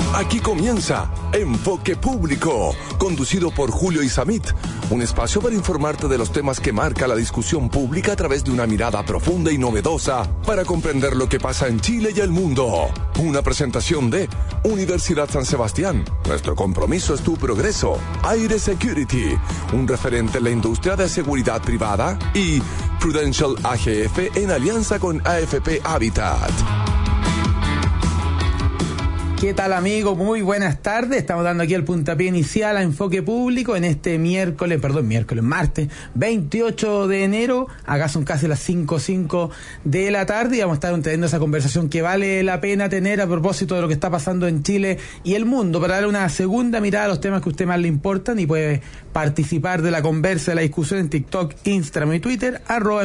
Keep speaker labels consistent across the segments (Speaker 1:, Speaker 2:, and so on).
Speaker 1: Aquí comienza Enfoque Público, conducido por Julio Isamit, un espacio para informarte de los temas que marca la discusión pública a través de una mirada profunda y novedosa para comprender lo que pasa en Chile y el mundo. Una presentación de Universidad San Sebastián. Nuestro compromiso es tu progreso. Aire Security, un referente en la industria de seguridad privada, y Prudential AGF en alianza con AFP Habitat.
Speaker 2: ¿Qué tal, amigo? Muy buenas tardes. Estamos dando aquí el puntapié inicial a Enfoque Público en este martes 28 de enero. Acá son casi las 5:05 de la tarde y vamos a estar teniendo esa conversación que vale la pena tener a propósito de lo que está pasando en Chile y el mundo, para darle una segunda mirada a los temas que a usted más le importan, y puede participar de la conversa, de la discusión en TikTok, Instagram y Twitter,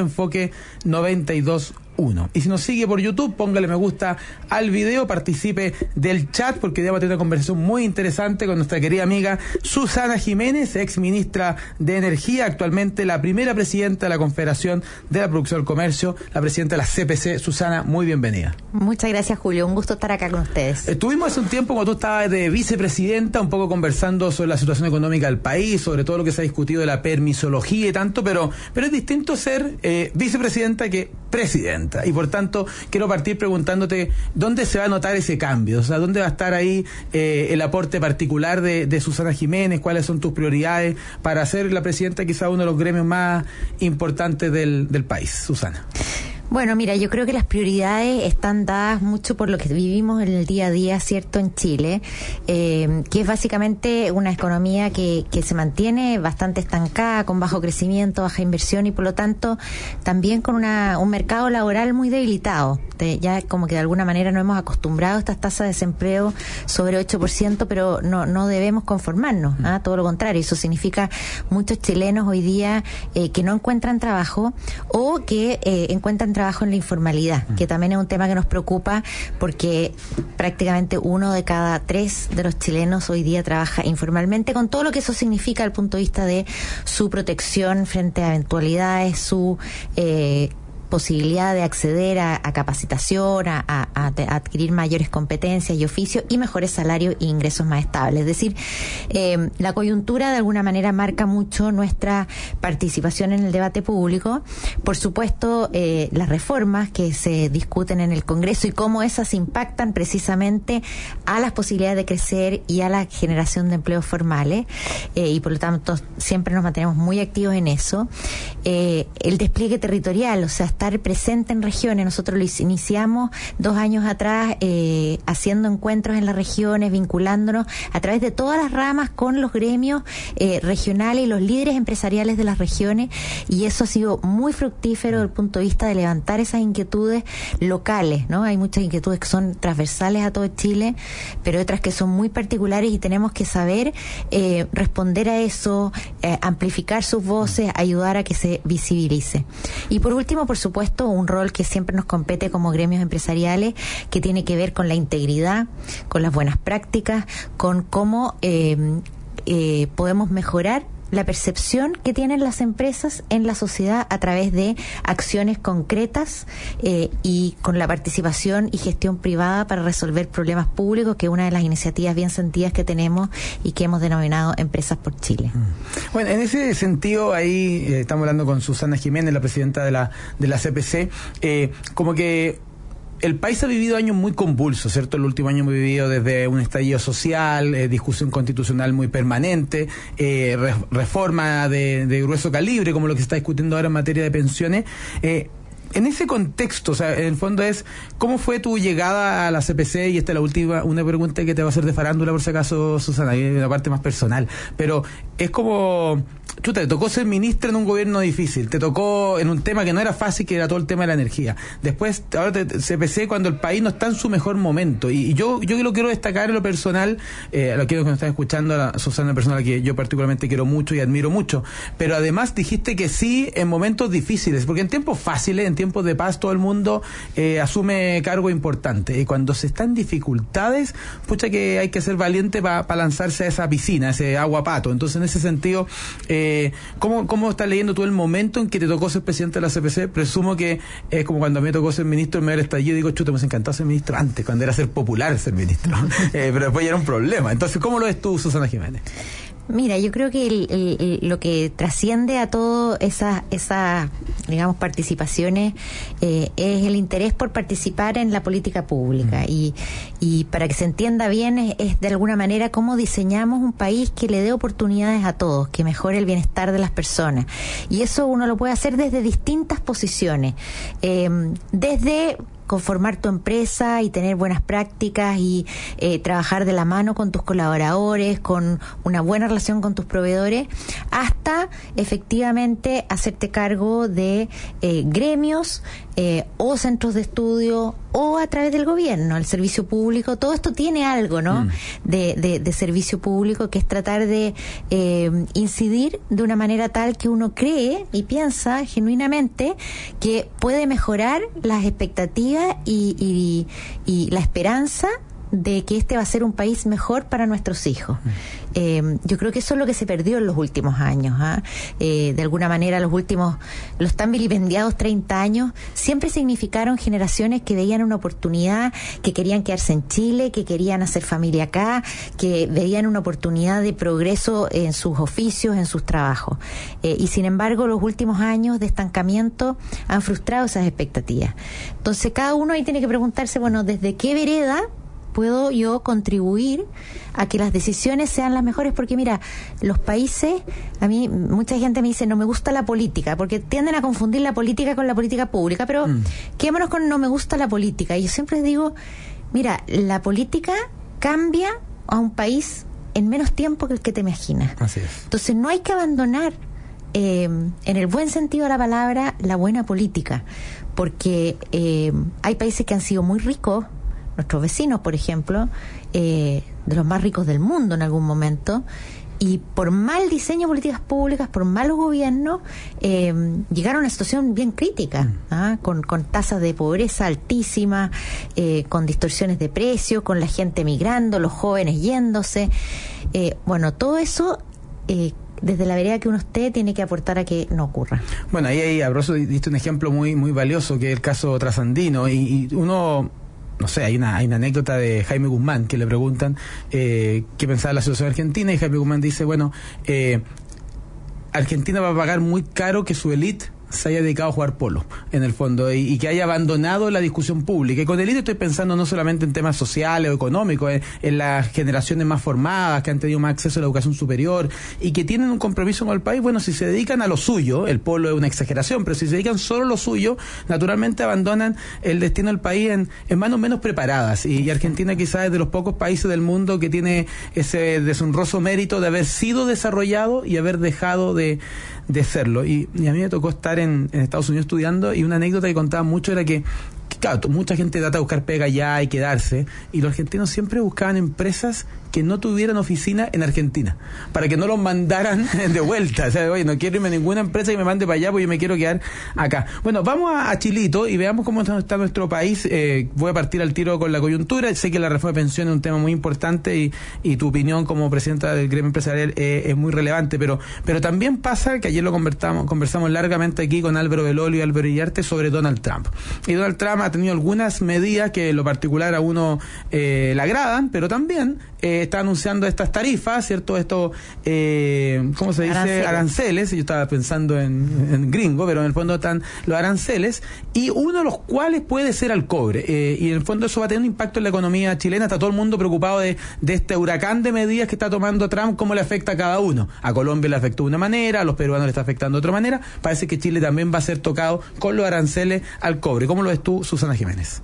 Speaker 2: @enfoque92. Y si nos sigue por YouTube, póngale me gusta al video, participe del chat, porque hoy vamos a tener una conversación muy interesante con nuestra querida amiga Susana Jiménez, ex ministra de Energía, actualmente la primera presidenta de la Confederación de la Producción del Comercio, la presidenta de la CPC. Susana, muy bienvenida.
Speaker 3: Muchas gracias, Julio, un gusto estar acá con ustedes.
Speaker 2: Estuvimos hace un tiempo, cuando tú estabas de vicepresidenta, un poco conversando sobre la situación económica del país, sobre todo lo que se ha discutido de la permisología y tanto, pero es distinto ser vicepresidenta que presidenta. Y por tanto, quiero partir preguntándote dónde se va a notar ese cambio, o sea, dónde va a estar ahí el aporte particular de Susana Jiménez, cuáles son tus prioridades para ser la presidenta, quizá uno de los gremios más importantes del país. Susana.
Speaker 3: Bueno, mira, yo creo que las prioridades están dadas mucho por lo que vivimos en el día a día, ¿cierto?, en Chile, que es básicamente una economía que se mantiene bastante estancada, con bajo crecimiento, baja inversión y por lo tanto también con un mercado laboral muy debilitado. Ya como que de alguna manera nos hemos acostumbrado a estas tasas de desempleo sobre 8%, pero no debemos conformarnos, ¿ah? Todo lo contrario, eso significa muchos chilenos hoy día que no encuentran trabajo o que encuentran trabajo en la informalidad, que también es un tema que nos preocupa porque prácticamente 1 de cada 3 de los chilenos hoy día trabaja informalmente, con todo lo que eso significa desde el punto de vista de su protección frente a eventualidades, su posibilidad de acceder a capacitación, a adquirir mayores competencias y oficios y mejores salarios e ingresos más estables. Es decir, la coyuntura de alguna manera marca mucho nuestra participación en el debate público. Por supuesto, las reformas que se discuten en el Congreso y cómo esas impactan precisamente a las posibilidades de crecer y a la generación de empleos formales, y por lo tanto siempre nos mantenemos muy activos en eso. El despliegue territorial, o sea, estar presente en regiones. Nosotros lo iniciamos 2 años atrás haciendo encuentros en las regiones, vinculándonos a través de todas las ramas con los gremios regionales y los líderes empresariales de las regiones, y eso ha sido muy fructífero desde el punto de vista de levantar esas inquietudes locales, ¿no? Hay muchas inquietudes que son transversales a todo Chile, pero otras que son muy particulares y tenemos que saber responder a eso, amplificar sus voces, ayudar a que se visibilice. Y por último, por supuesto, un rol que siempre nos compete como gremios empresariales, que tiene que ver con la integridad, con las buenas prácticas, con cómo podemos mejorar la percepción que tienen las empresas en la sociedad a través de acciones concretas y con la participación y gestión privada para resolver problemas públicos, que es una de las iniciativas bien sentidas que tenemos y que hemos denominado Empresas por Chile.
Speaker 2: Bueno, en ese sentido, ahí estamos hablando con Susana Jiménez, la presidenta de la CPC, como que el país ha vivido años muy convulsos, ¿cierto? El último año hemos vivido desde un estallido social, discusión constitucional muy permanente, reforma de grueso calibre, como lo que se está discutiendo ahora en materia de pensiones. En ese contexto, o sea, en el fondo es, ¿cómo fue tu llegada a la CPC? Y esta es la última, una pregunta que te va a hacer de farándula, por si acaso, Susana, hay una parte más personal, pero es como, chuta, te tocó ser ministra en un gobierno difícil, te tocó en un tema que no era fácil, que era todo el tema de la energía. Después, ahora CPC cuando el país no está en su mejor momento, y yo lo quiero destacar en lo personal, a los que nos están escuchando, a la Susana, persona que yo particularmente quiero mucho y admiro mucho, pero además dijiste que sí en momentos difíciles, porque en tiempos fáciles, en tiempos de paz, todo el mundo asume cargo importante, y cuando se están en dificultades, pucha que hay que ser valiente para lanzarse a esa piscina, ese agua pato. Entonces, en ese sentido, ¿Cómo estás leyendo tú el momento en que te tocó ser presidente de la CPC? Presumo que es como cuando me tocó ser ministro, me estallido y digo, chuta, me encantaba ser ministro antes, cuando era ser popular ser ministro. Pero después ya era un problema. Entonces, ¿cómo lo ves tú, Susana Jiménez?
Speaker 3: Mira, yo creo que lo que trasciende a todo esas digamos, participaciones es el interés por participar en la política pública. Y para que se entienda bien, es de alguna manera cómo diseñamos un país que le dé oportunidades a todos, que mejore el bienestar de las personas. Y eso uno lo puede hacer desde distintas posiciones. Desde conformar tu empresa y tener buenas prácticas y trabajar de la mano con tus colaboradores, con una buena relación con tus proveedores, hasta efectivamente hacerte cargo de gremios o centros de estudio o a través del gobierno, el servicio público. Todo esto tiene algo, ¿no? De servicio público, que es tratar de incidir de una manera tal que uno cree y piensa genuinamente que puede mejorar las expectativas y la esperanza de que este va a ser un país mejor para nuestros hijos. Yo creo que eso es lo que se perdió en los últimos años. De alguna manera los tan vilipendiados 30 años siempre significaron generaciones que veían una oportunidad, que querían quedarse en Chile, que querían hacer familia acá, que veían una oportunidad de progreso en sus oficios, en sus trabajos. Y sin embargo, los últimos años de estancamiento han frustrado esas expectativas. Entonces, cada uno ahí tiene que preguntarse, bueno, ¿desde qué vereda puedo yo contribuir a que las decisiones sean las mejores? Porque mira, los países, a mí mucha gente me dice, no me gusta la política, porque tienden a confundir la política con la política pública, pero quedémonos con no me gusta la política. Y yo siempre digo, mira, la política cambia a un país en menos tiempo que el que te imaginas.
Speaker 2: Así es.
Speaker 3: Entonces no hay que abandonar, en el buen sentido de la palabra, la buena política, porque hay países que han sido muy ricos, nuestros vecinos, por ejemplo, de los más ricos del mundo en algún momento, y por mal diseño de políticas públicas, por malos gobiernos, llegaron a una situación bien crítica, con tasas de pobreza altísimas, con distorsiones de precios, con la gente migrando, los jóvenes yéndose. Bueno, todo eso, desde la vereda que uno esté, tiene que aportar a que no ocurra.
Speaker 2: Bueno, ahí Abroso diste un ejemplo muy muy valioso, que es el caso trasandino, y uno... No sé, hay una anécdota de Jaime Guzmán, que le preguntan qué pensaba la situación argentina, y Jaime Guzmán dice, bueno, Argentina va a pagar muy caro que su élite se haya dedicado a jugar polo, en el fondo, y que haya abandonado la discusión pública. Y con élite estoy pensando no solamente en temas sociales o económicos, en las generaciones más formadas, que han tenido más acceso a la educación superior y que tienen un compromiso con el país. Bueno, si se dedican a lo suyo, el polo es una exageración, pero si se dedican solo a lo suyo, naturalmente abandonan el destino del país en manos menos preparadas. Y Argentina quizás es de los pocos países del mundo que tiene ese deshonroso mérito de haber sido desarrollado y haber dejado de serlo. Y a mí me tocó estar en Estados Unidos estudiando, y una anécdota que contaba mucho era que claro, mucha gente trata de buscar pega allá y quedarse, y los argentinos siempre buscaban empresas que no tuvieran oficina en Argentina, para que no los mandaran de vuelta. O sea, oye, no quiero irme a ninguna empresa que me mande para allá, porque yo me quiero quedar acá. Bueno, vamos a Chilito y veamos cómo está nuestro país. Voy a partir al tiro con la coyuntura. Sé que la reforma de pensiones es un tema muy importante, y tu opinión como presidenta del gremio empresarial es muy relevante, pero también pasa que ayer lo conversamos largamente aquí con Álvaro Belolio y Álvaro Iriarte sobre Donald Trump. Y Donald Trump ha tenido algunas medidas que en lo particular a uno le agradan, pero también está anunciando estas tarifas, ¿cierto? Esto, ¿cómo se dice? Aranceles. Yo estaba pensando en gringo, pero en el fondo están los aranceles, y uno de los cuales puede ser al cobre. Y en el fondo eso va a tener un impacto en la economía chilena. Está todo el mundo preocupado de este huracán de medidas que está tomando Trump, cómo le afecta a cada uno. A Colombia le afectó de una manera, a los peruanos le está afectando de otra manera. Parece que Chile también va a ser tocado con los aranceles al cobre. ¿Cómo lo ves tú, Susana Jiménez?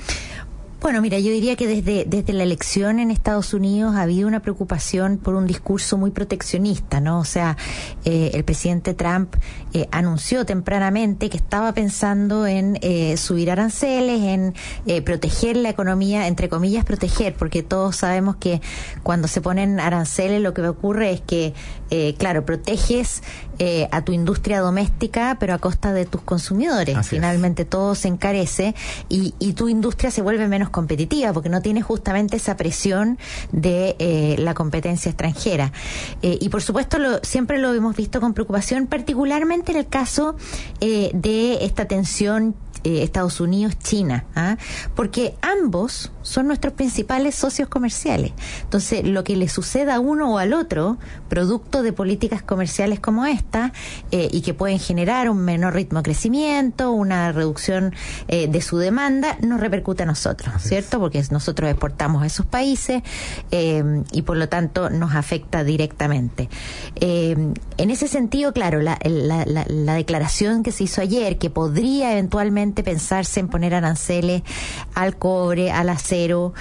Speaker 3: Bueno, mira, yo diría que desde la elección en Estados Unidos ha habido una preocupación por un discurso muy proteccionista, ¿no? O sea, el presidente Trump anunció tempranamente que estaba pensando en subir aranceles, en proteger la economía, entre comillas proteger, porque todos sabemos que cuando se ponen aranceles lo que ocurre es que, claro, proteges a tu industria doméstica, pero a costa de tus consumidores.
Speaker 2: Así
Speaker 3: Finalmente todo se encarece y tu industria se vuelve menos competitiva porque no tienes justamente esa presión de la competencia extranjera. Y por supuesto siempre lo hemos visto con preocupación, particularmente en el caso de esta tensión Estados Unidos-China, porque ambos son nuestros principales socios comerciales. Entonces, lo que le suceda a uno o al otro, producto de políticas comerciales como esta, y que pueden generar un menor ritmo de crecimiento, una reducción de su demanda, nos repercute a nosotros, ¿cierto? Porque nosotros exportamos a esos países y por lo tanto nos afecta directamente. En ese sentido, claro, la declaración que se hizo ayer, que podría eventualmente pensarse en poner aranceles al cobre, al acero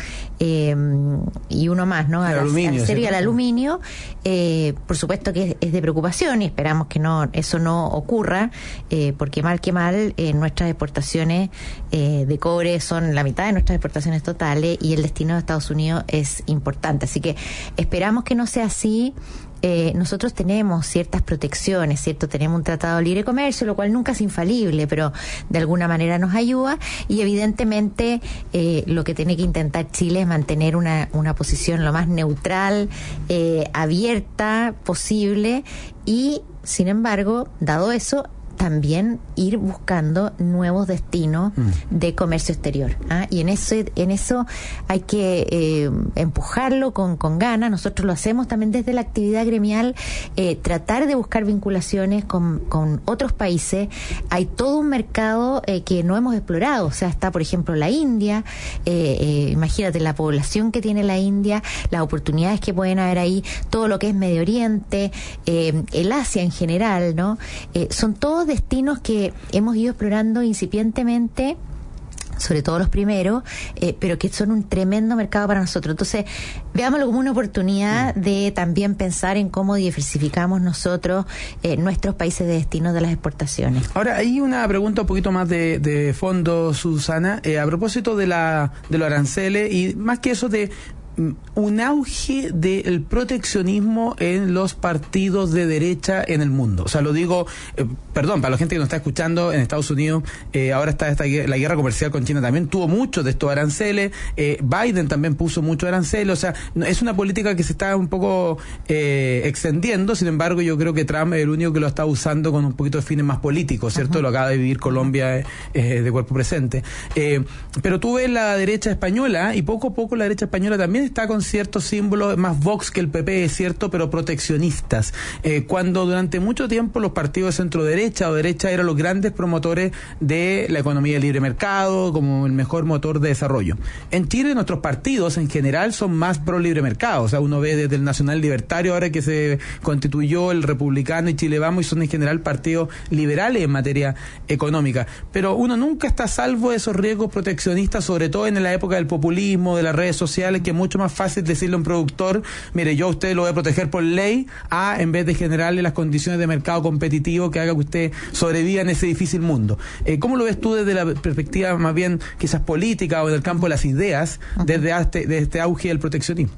Speaker 3: y uno más, ¿no? Al acero y al aluminio, por supuesto que es de preocupación y esperamos que eso no ocurra, porque mal que mal nuestras exportaciones de cobre son la mitad de nuestras exportaciones totales y el destino de Estados Unidos es importante, así que esperamos que no sea así. Nosotros tenemos ciertas protecciones, ¿cierto? Tenemos un tratado de libre comercio, lo cual nunca es infalible, pero de alguna manera nos ayuda y evidentemente lo que tiene que intentar Chile es mantener una posición lo más neutral, abierta posible y, sin embargo, dado eso, también ir buscando nuevos destinos de comercio exterior. Y en eso hay que empujarlo con ganas. Nosotros lo hacemos también desde la actividad gremial, tratar de buscar vinculaciones con otros países. Hay todo un mercado que no hemos explorado. O sea, está, por ejemplo, la India. Imagínate la población que tiene la India, las oportunidades que pueden haber ahí, todo lo que es Medio Oriente, el Asia en general, ¿no? Son todos destinos que hemos ido explorando incipientemente, sobre todo los primeros, pero que son un tremendo mercado para nosotros. Entonces, veámoslo como una oportunidad de también pensar en cómo diversificamos nosotros nuestros países de destino de las exportaciones.
Speaker 2: Ahora, hay una pregunta un poquito más de fondo, Susana, a propósito de los aranceles y más que eso de un auge del proteccionismo en los partidos de derecha en el mundo. O sea, lo digo, para la gente que nos está escuchando, en Estados Unidos ahora está la guerra comercial con China también tuvo muchos de estos aranceles, Biden también puso muchos aranceles, o sea, es una política que se está un poco extendiendo, sin embargo yo creo que Trump es el único que lo está usando con un poquito de fines más políticos, ¿cierto? Uh-huh. Lo acaba de vivir Colombia de cuerpo presente. Pero tú ves la derecha española y poco a poco la derecha española también está con ciertos símbolos, más Vox que el PP, es cierto, pero proteccionistas. Cuando durante mucho tiempo los partidos de centro derecha o derecha eran los grandes promotores de la economía de libre mercado como el mejor motor de desarrollo. En Chile nuestros partidos en general son más pro libre mercado, o sea, uno ve desde el Nacional Libertario ahora que se constituyó el Republicano y Chile Vamos y son en general partidos liberales en materia económica, pero uno nunca está a salvo de esos riesgos proteccionistas, sobre todo en la época del populismo, de las redes sociales, que es mucho más fácil decirle a un productor, mire, yo a usted lo voy a proteger por ley, en vez de generarle las condiciones de mercado competitivo que haga que usted sobreviva en ese difícil mundo. ¿Cómo lo ves tú desde la perspectiva más bien quizás política o del campo de las ideas, desde este auge del proteccionismo?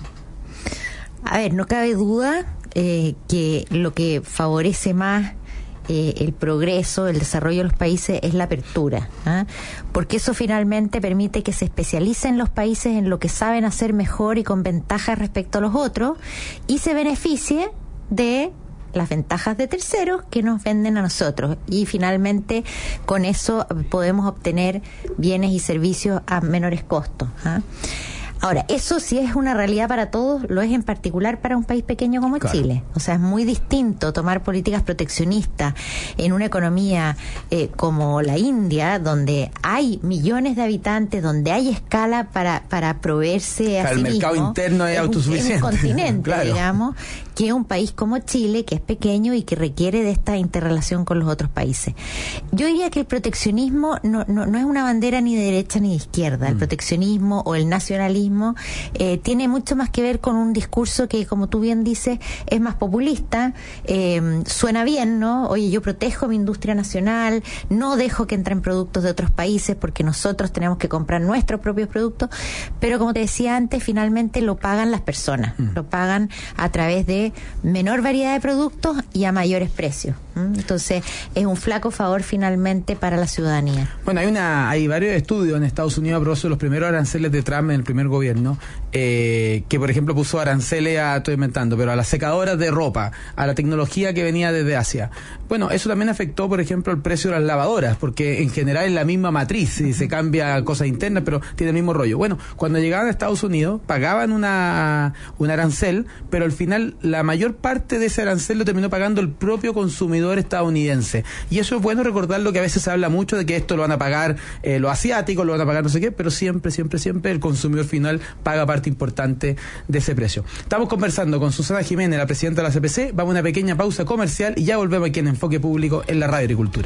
Speaker 3: A ver, no cabe duda que lo que favorece más el progreso, el desarrollo de los países es la apertura, porque eso finalmente permite que se especialicen los países en lo que saben hacer mejor y con ventajas respecto a los otros y se beneficie de las ventajas de terceros que nos venden a nosotros y finalmente con eso podemos obtener bienes y servicios a menores costos. Ahora, eso sí es una realidad para todos, lo es en particular para un país pequeño como claro. Chile. O sea, es muy distinto tomar políticas proteccionistas en una economía como la India, donde hay millones de habitantes, donde hay escala para proveerse a sí mismo. El mercado
Speaker 2: interno es autosuficiente.
Speaker 3: Es un continente,
Speaker 2: claro.
Speaker 3: digamos, que un país como Chile, que es pequeño y que requiere de esta interrelación con los otros países. Yo diría que el proteccionismo no es una bandera ni de derecha ni de izquierda. El proteccionismo o el nacionalismo tiene mucho más que ver con un discurso que, como tú bien dices, es más populista, suena bien, ¿no? Oye, yo protejo mi industria nacional, no dejo que entren productos de otros países porque nosotros tenemos que comprar nuestros propios productos, pero como te decía antes, finalmente lo pagan las personas, lo pagan a través de menor variedad de productos y a mayores precios. Entonces, es un flaco favor finalmente para la ciudadanía.
Speaker 2: Bueno, hay varios estudios en Estados Unidos a propósito de los primeros aranceles de Trump en el primer gobierno, que por ejemplo puso aranceles estoy inventando, pero a las secadoras de ropa, a la tecnología que venía desde Asia. Bueno, eso también afectó, por ejemplo, el precio de las lavadoras, porque en general es la misma matriz, y se cambia cosas internas, pero tiene el mismo rollo. Bueno, cuando llegaban a Estados Unidos, pagaban un arancel, pero al final la mayor parte de ese arancel lo terminó pagando el propio consumidor estadounidense. Y eso es bueno recordarlo, que a veces se habla mucho de que esto lo van a pagar los asiáticos, lo van a pagar no sé qué, pero siempre el consumidor final paga parte importante de ese precio. Estamos conversando con Susana Jiménez, la presidenta de la CPC. Vamos a una pequeña pausa comercial y ya volvemos aquí en Enfoque Público en la Radio Agricultura.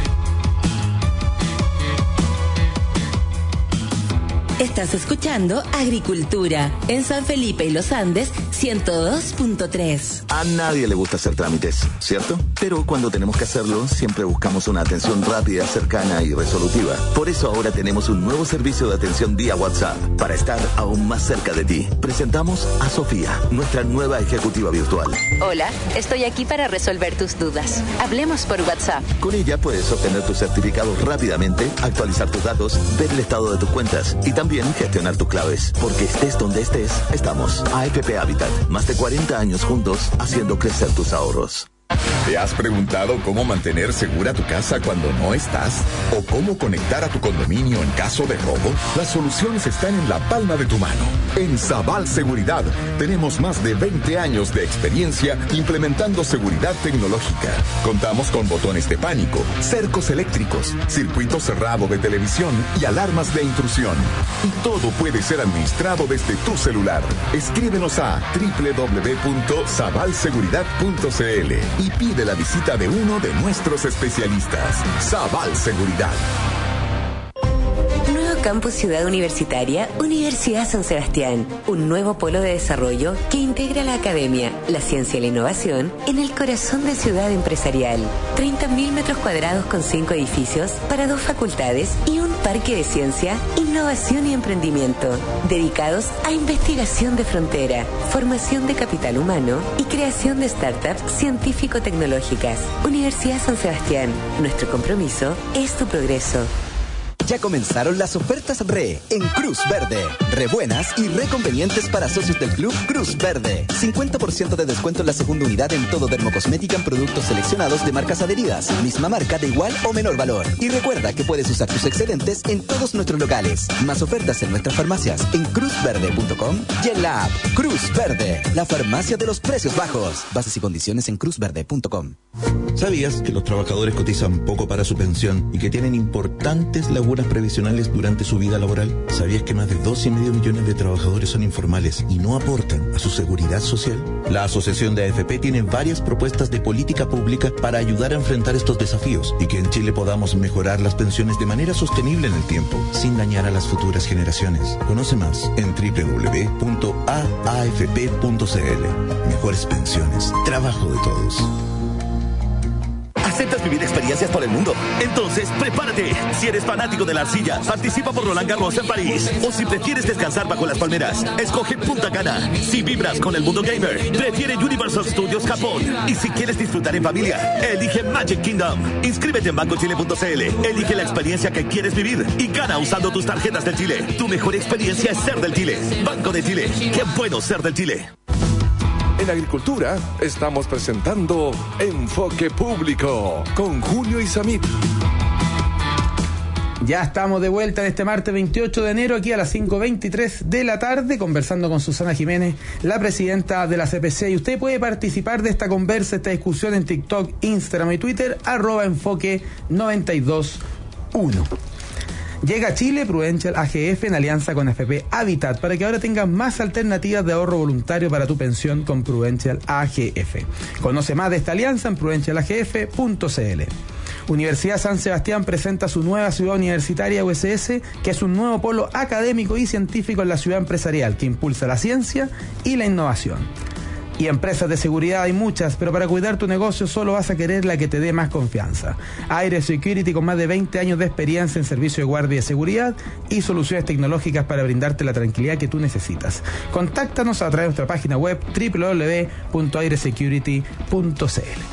Speaker 4: Estás escuchando Agricultura en San Felipe y Los Andes 102.3.
Speaker 5: A nadie le gusta hacer trámites, ¿cierto? Pero cuando tenemos que hacerlo, siempre buscamos una atención rápida, cercana y resolutiva. Por eso ahora tenemos un nuevo servicio de atención vía WhatsApp. Para estar aún más cerca de ti, presentamos a Sofía, nuestra nueva ejecutiva virtual.
Speaker 6: Hola, estoy aquí para resolver tus dudas. Hablemos por WhatsApp.
Speaker 5: Con ella puedes obtener tus certificados rápidamente, actualizar tus datos, ver el estado de tus cuentas y también gestionar tus claves. Porque estés donde estés, estamos. AFP Habitat, más de 40 años juntos haciendo crecer tus ahorros.
Speaker 7: ¿Te has preguntado cómo mantener segura tu casa cuando no estás? ¿O cómo conectar a tu condominio en caso de robo? Las soluciones están en la palma de tu mano. En Sabal Seguridad tenemos más de 20 años de experiencia implementando seguridad tecnológica. Contamos con botones de pánico, cercos eléctricos, circuito cerrado de televisión y alarmas de intrusión. Y todo puede ser administrado desde tu celular. Escríbenos a www.sabalseguridad.cl y pide la visita de uno de nuestros especialistas. Sabal Seguridad.
Speaker 4: Nuevo Campus Ciudad Universitaria, Universidad San Sebastián. Un nuevo polo de desarrollo que integra la academia, la ciencia y la innovación en el corazón de ciudad empresarial. 30.000 metros cuadrados con 5 edificios para 2 facultades y un parque de ciencia, innovación y emprendimiento, dedicados a investigación de frontera, formación de capital humano y creación de startups científico-tecnológicas. Universidad San Sebastián, nuestro compromiso es tu progreso.
Speaker 8: Ya comenzaron las ofertas RE en Cruz Verde. Re buenas y re convenientes para socios del club Cruz Verde. 50% de descuento en la segunda unidad en todo dermocosmética en productos seleccionados de marcas adheridas. Misma marca de igual o menor valor. Y recuerda que puedes usar tus excedentes en todos nuestros locales. Más ofertas en nuestras farmacias en cruzverde.com y en la app Cruz Verde, la farmacia de los precios bajos. Bases y condiciones en cruzverde.com.
Speaker 9: ¿Sabías que los trabajadores cotizan poco para su pensión y que tienen importantes lagunas previsionales durante su vida laboral? ¿Sabías que más de 2,5 millones de trabajadores son informales y no aportan a su seguridad social? La Asociación de AFP tiene varias propuestas de política pública para ayudar a enfrentar estos desafíos y que en Chile podamos mejorar las pensiones de manera sostenible en el tiempo, sin dañar a las futuras generaciones. Conoce más en www.aafp.cl. Mejores pensiones, trabajo de todos.
Speaker 10: ¿Aceptas vivir experiencias por el mundo? Entonces, prepárate. Si eres fanático de la arcilla, participa por Roland Garros en París. O si prefieres descansar bajo las palmeras, escoge Punta Cana. Si vibras con el mundo gamer, prefiere Universal Studios Japón. Y si quieres disfrutar en familia, elige Magic Kingdom. Inscríbete en bancochile.cl. Elige la experiencia que quieres vivir y gana usando tus tarjetas del Chile. Tu mejor experiencia es ser del Chile. Banco de Chile. Qué bueno ser del Chile.
Speaker 1: En Agricultura estamos presentando Enfoque Público con Julio Isamit.
Speaker 2: Ya estamos de vuelta en este martes 28 de enero aquí a las 5:23 de la tarde conversando con Susana Jiménez, la presidenta de la CPC. Y usted puede participar de esta conversa, esta discusión en TikTok, Instagram y Twitter, @enfoque921. Llega a Chile Prudential AGF en alianza con AFP Habitat para que ahora tengas más alternativas de ahorro voluntario para tu pensión con Prudential AGF. Conoce más de esta alianza en prudentialagf.cl. Universidad San Sebastián presenta su nueva ciudad universitaria USS, que es un nuevo polo académico y científico en la ciudad empresarial que impulsa la ciencia y la innovación. Y empresas de seguridad hay muchas, pero para cuidar tu negocio solo vas a querer la que te dé más confianza. Aire Security, con más de 20 años de experiencia en servicio de guardia de seguridad y soluciones tecnológicas para brindarte la tranquilidad que tú necesitas. Contáctanos a través de nuestra página web www.airesecurity.cl.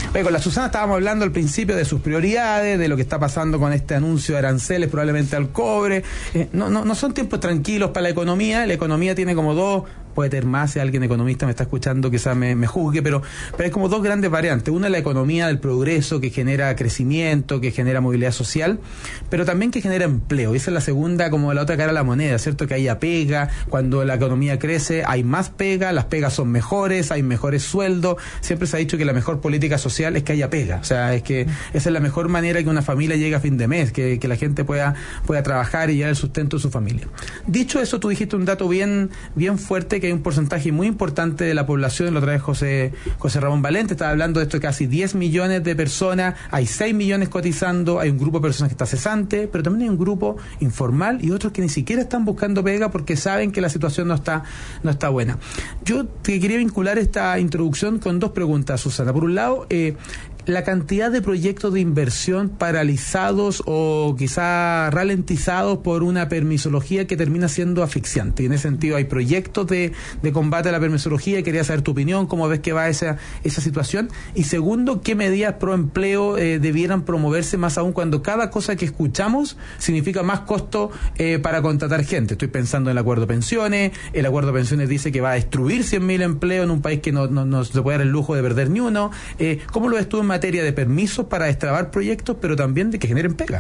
Speaker 2: Con la Susana estábamos hablando al principio de sus prioridades, de lo que está pasando con este anuncio de aranceles probablemente al cobre. No son tiempos tranquilos para la economía. La economía tiene como dos, puede tener más, si alguien economista me está escuchando quizás me juzgue, pero hay como dos grandes variantes. Una es la economía del progreso, que genera crecimiento, que genera movilidad social, pero también que genera empleo. Y esa es la segunda, como la otra cara de la moneda, ¿cierto? Que haya pega. Cuando la economía crece hay más pega, las pegas son mejores, hay mejores sueldos. Siempre se ha dicho que la mejor política social es que haya pega. O sea, es que esa es la mejor manera que una familia llegue a fin de mes, que la gente pueda trabajar y llevar el sustento de su familia. Dicho eso, tú dijiste un dato bien fuerte, que hay un porcentaje muy importante de la población, la otra vez José Ramón Valente estaba hablando de esto, de casi 10 millones de personas, hay 6 millones cotizando, hay un grupo de personas que está cesante, pero también hay un grupo informal y otros que ni siquiera están buscando pega porque saben que la situación no está buena. Yo te quería vincular esta introducción con dos preguntas, Susana. Por un lado, la cantidad de proyectos de inversión paralizados o quizá ralentizados por una permisología que termina siendo asfixiante. Y en ese sentido hay proyectos de combate a la permisología. Quería saber tu opinión, cómo ves que va esa situación. Y segundo, ¿qué medidas pro empleo debieran promoverse, más aún cuando cada cosa que escuchamos significa más costo para contratar gente? Estoy pensando en el acuerdo de pensiones. El acuerdo de pensiones dice que va a destruir 100.000 empleos en un país que no se puede dar el lujo de perder ni uno. ¿Cómo lo ves tú en materia de permisos para destrabar proyectos, pero también de que generen pega?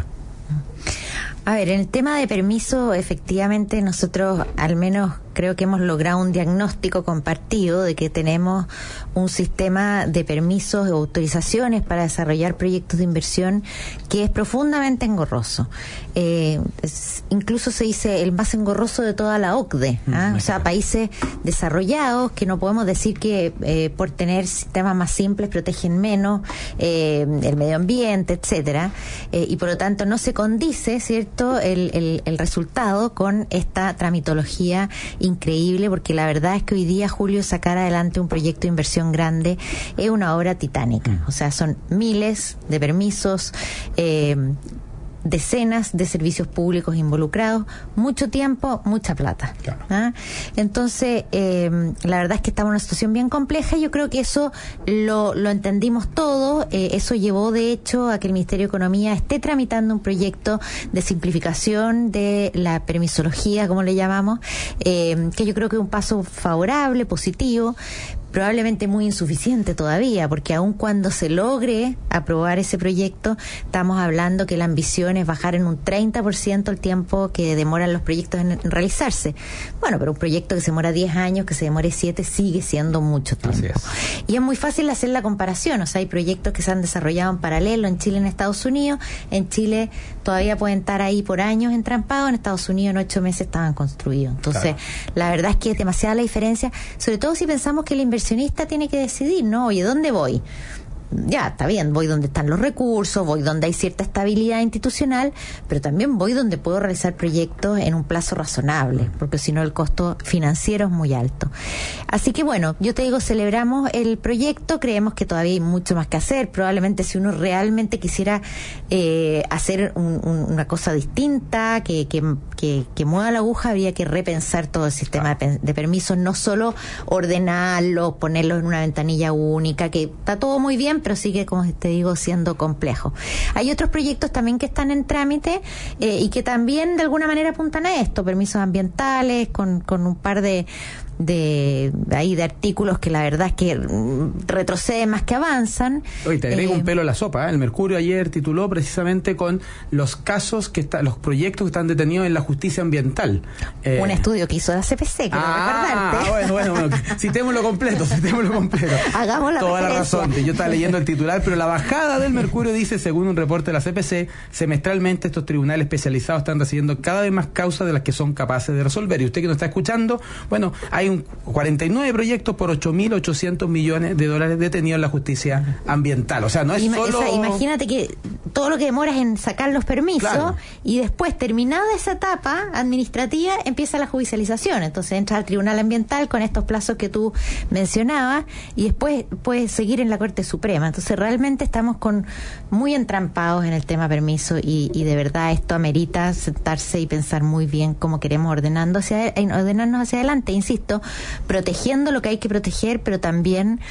Speaker 3: A ver, en el tema de permiso, efectivamente nosotros al menos creo que hemos logrado un diagnóstico compartido de que tenemos un sistema de permisos o autorizaciones para desarrollar proyectos de inversión que es profundamente engorroso. Incluso se dice el más engorroso de toda la OCDE. O sea, países desarrollados que no podemos decir que por tener sistemas más simples protegen menos el medio ambiente, etcétera, y por lo tanto no se condice, ¿cierto?, el resultado con esta tramitología increíble, porque la verdad es que hoy día, Julio, sacar adelante un proyecto de inversión grande es una obra titánica. O sea, son miles de permisos, decenas de servicios públicos involucrados, mucho tiempo, mucha plata. Claro. Entonces, la verdad es que estamos en una situación bien compleja y yo creo que eso lo entendimos todos. Eso llevó, de hecho, a que el Ministerio de Economía esté tramitando un proyecto de simplificación de la permisología, como le llamamos, que yo creo que es un paso favorable, positivo, probablemente muy insuficiente todavía, porque aun cuando se logre aprobar ese proyecto, estamos hablando que la ambición es bajar en un 30% el tiempo que demoran los proyectos en realizarse. Bueno, pero un proyecto que se demora 10 años, que se demore 7, sigue siendo mucho tiempo. Así es. Y es muy fácil hacer la comparación. O sea, hay proyectos que se han desarrollado en paralelo en Chile y en Estados Unidos. En Chile todavía pueden estar ahí por años entrampados. En Estados Unidos en 8 meses estaban construidos. Entonces, claro, la verdad es que es demasiada la diferencia, sobre todo si pensamos que el inversionista tiene que decidir, ¿no? Oye, ¿dónde voy? Ya, está bien, voy donde están los recursos, voy donde hay cierta estabilidad institucional, pero también voy donde puedo realizar proyectos en un plazo razonable, porque si no el costo financiero es muy alto. Así que bueno, yo te digo, celebramos el proyecto, creemos que todavía hay mucho más que hacer. Probablemente si uno realmente quisiera hacer una cosa distinta, que mueva la aguja, habría que repensar todo el sistema de permisos, no solo ordenarlos, ponerlos en una ventanilla única, que está todo muy bien, pero sigue, como te digo, siendo complejo. Hay otros proyectos también que están en trámite y que también de alguna manera apuntan a esto, permisos ambientales, con un par de artículos que la verdad es que retroceden más que avanzan.
Speaker 2: Oye, te agrego un pelo a la sopa, ¿eh? El Mercurio ayer tituló precisamente con los casos los proyectos que están detenidos en la justicia ambiental.
Speaker 3: Un estudio que hizo la CPC, quiero recordarte.
Speaker 2: Bueno, citémoslo completo.
Speaker 3: Hagamos la
Speaker 2: toda
Speaker 3: referencia.
Speaker 2: La razón. Yo estaba leyendo el titular, pero la bajada del Mercurio dice, según un reporte de la CPC, semestralmente estos tribunales especializados están recibiendo cada vez más causas de las que son capaces de resolver. Y usted que nos está escuchando, bueno, hay 49 proyectos por 8.800 millones de dólares detenidos en la justicia ambiental. O sea, no es solo...
Speaker 3: O sea, imagínate que todo lo que demoras en sacar los permisos, claro, y después, terminada esa etapa administrativa, empieza la judicialización. Entonces entra al tribunal ambiental con estos plazos que tú mencionabas y después puedes seguir en la Corte Suprema. Entonces realmente estamos muy entrampados en el tema permiso y de verdad esto amerita sentarse y pensar muy bien cómo queremos ordenarnos hacia adelante, insisto, protegiendo lo que hay que proteger, pero también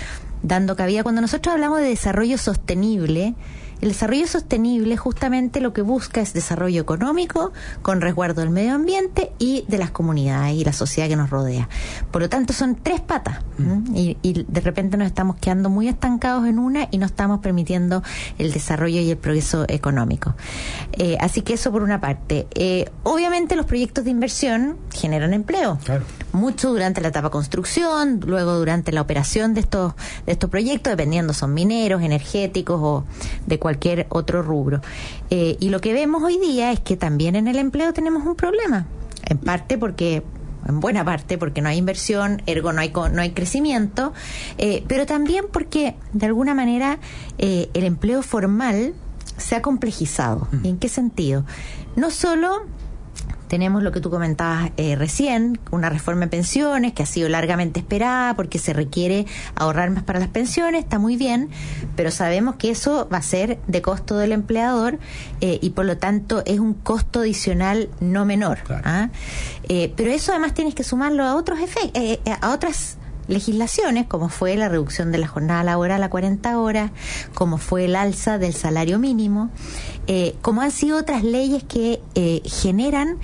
Speaker 3: dando cabida. Cuando nosotros hablamos de desarrollo sostenible, el desarrollo sostenible justamente lo que busca es desarrollo económico con resguardo del medio ambiente y de las comunidades y la sociedad que nos rodea. Por lo tanto, son 3 patas. Y de repente nos estamos quedando muy estancados en una y no estamos permitiendo el desarrollo y el progreso económico. Así que eso por una parte. Obviamente los proyectos de inversión generan empleo. Claro. Mucho durante la etapa construcción, luego durante la operación de estos proyectos, dependiendo son mineros, energéticos o de cualquier otro rubro. Y lo que vemos hoy día es que también en el empleo tenemos un problema. En buena parte porque no hay inversión, ergo no hay crecimiento, pero también porque de alguna manera el empleo formal se ha complejizado. ¿Y en qué sentido? No solo tenemos lo que tú comentabas recién, una reforma de pensiones que ha sido largamente esperada porque se requiere ahorrar más para las pensiones, está muy bien, pero sabemos que eso va a ser de costo del empleador y por lo tanto es un costo adicional no menor. Claro. Pero eso además tienes que sumarlo a otros a otras legislaciones, como fue la reducción de la jornada laboral a 40 horas, como fue el alza del salario mínimo, como han sido otras leyes que generan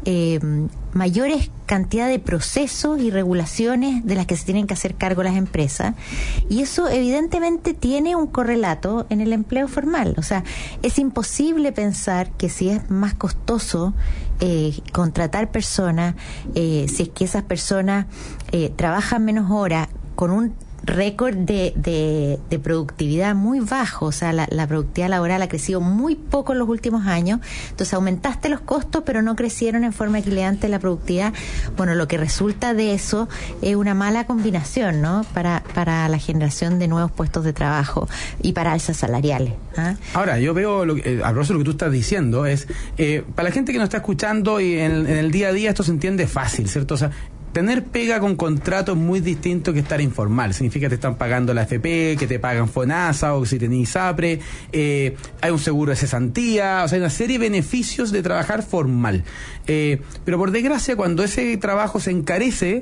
Speaker 3: mayores cantidad de procesos y regulaciones de las que se tienen que hacer cargo las empresas, y eso evidentemente tiene un correlato en el empleo formal. O sea, es imposible pensar que si es más costoso contratar personas, si es que esas personas trabajan menos horas con un récord de productividad muy bajo, o sea, la productividad laboral ha crecido muy poco en los últimos años, entonces aumentaste los costos pero no crecieron en forma equilibrante la productividad. Bueno, lo que resulta de eso es una mala combinación, ¿no? Para la generación de nuevos puestos de trabajo y para alzas salariales.
Speaker 2: Ahora, yo veo, a propósito de lo que tú estás diciendo, es para la gente que nos está escuchando y en el día a día esto se entiende fácil, ¿cierto? O sea, tener pega con contrato es muy distinto que estar informal. Significa que te están pagando la AFP, que te pagan FONASA o si tenés ISAPRE, hay un seguro de cesantía, o sea, hay una serie de beneficios de trabajar formal. Pero por desgracia, cuando ese trabajo se encarece,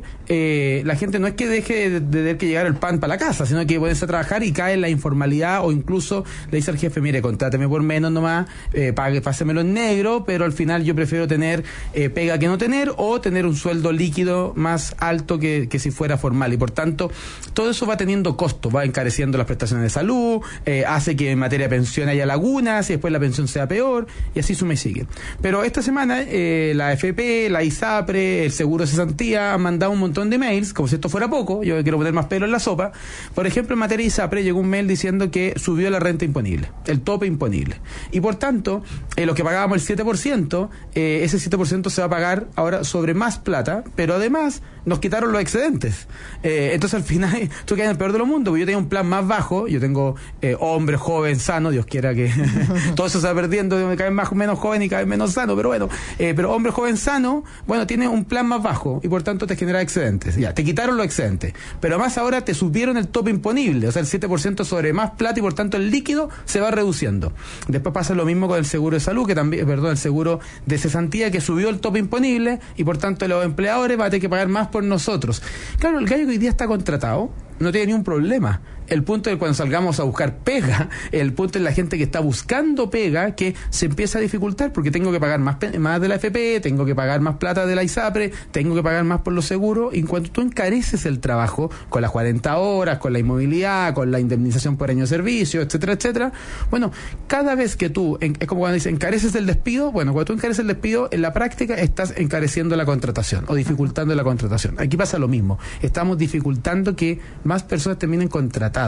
Speaker 2: la gente no es que deje de tener que llegar el pan para la casa, sino que puede a trabajar y cae en la informalidad, o incluso le dice al jefe, mire, contráteme por menos nomás, pásemelo en negro, pero al final yo prefiero tener pega que no tener, o tener un sueldo líquido más alto que si fuera formal, y por tanto todo eso va teniendo costo, va encareciendo las prestaciones de salud, hace que en materia de pensión haya lagunas y después la pensión sea peor, y así suma y sigue. Pero esta semana la AFP, la ISAPRE, el seguro de cesantía han mandado un montón de mails, como si esto fuera poco, yo quiero poner más pelo en la sopa. Por ejemplo, en materia de ISAPRE llegó un mail diciendo que subió la renta imponible, el tope imponible, y por tanto lo que pagábamos el 7%, ese 7% se va a pagar ahora sobre más plata, pero además nos quitaron los excedentes. Entonces al final tú quedas en el peor de los mundos, porque yo tenía un plan más bajo, yo tengo hombre joven sano, Dios quiera que todo eso se va perdiendo, me cae menos joven y cae menos sano, pero bueno, pero hombre joven sano, bueno, tiene un plan más bajo y por tanto te genera excedentes. Ya, te quitaron los excedentes, pero más ahora te subieron el tope imponible, o sea, el 7% sobre más plata, y por tanto el líquido se va reduciendo. Después pasa lo mismo con el seguro de salud, que también, el seguro de cesantía, que subió el tope imponible y por tanto los empleadores van a tener que pagar más por nosotros. Claro, el gallo que hoy día está contratado no tiene ni un problema. El punto es cuando salgamos a buscar pega, el punto es la gente que está buscando pega, que se empieza a dificultar porque tengo que pagar más de la AFP, tengo que pagar más plata de la ISAPRE, tengo que pagar más por los seguros, y en cuanto tú encareces el trabajo con las 40 horas, con la inmovilidad, con la indemnización por año de servicio, etcétera, etcétera, bueno, cada vez que tú, es como cuando dicen encareces el despido, bueno, cuando tú encareces el despido, en la práctica estás encareciendo la contratación o dificultando la contratación. Aquí pasa lo mismo, estamos dificultando que más personas terminen contratadas.